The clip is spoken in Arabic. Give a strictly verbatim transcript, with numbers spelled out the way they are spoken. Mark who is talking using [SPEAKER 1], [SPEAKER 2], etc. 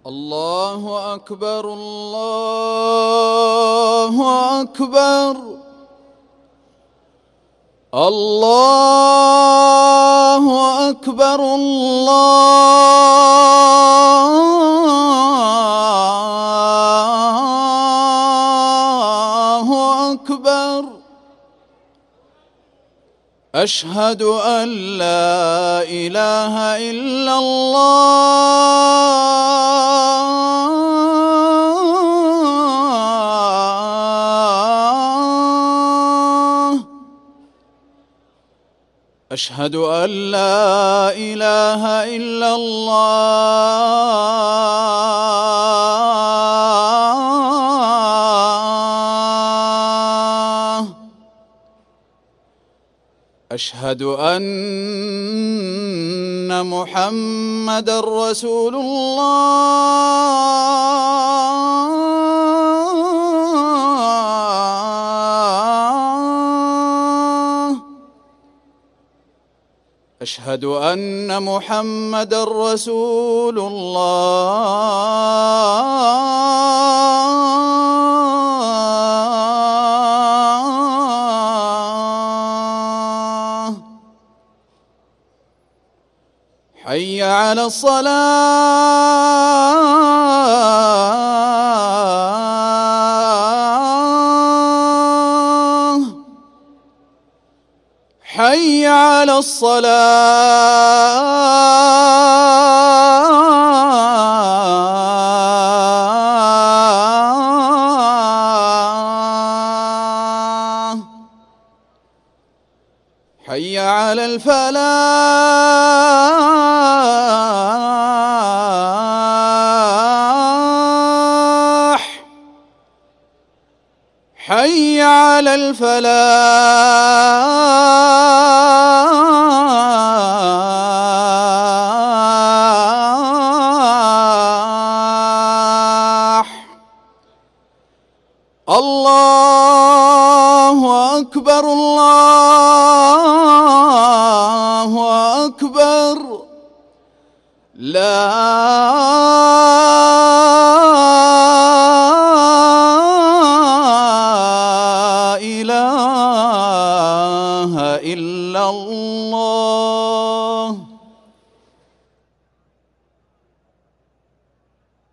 [SPEAKER 1] الله أكبر الله أكبر الله أكبر الله أكبر. أشهد أن لا إله إلا الله. أشهد أن لا إله إلا الله. أشهد أن محمدًا رسول الله. أشهد أن محمدًا رسول الله. حي على الصلاة حي على الصلاة حي على الفلاح حي على الفلاح. الله أكبر الله أكبر. لا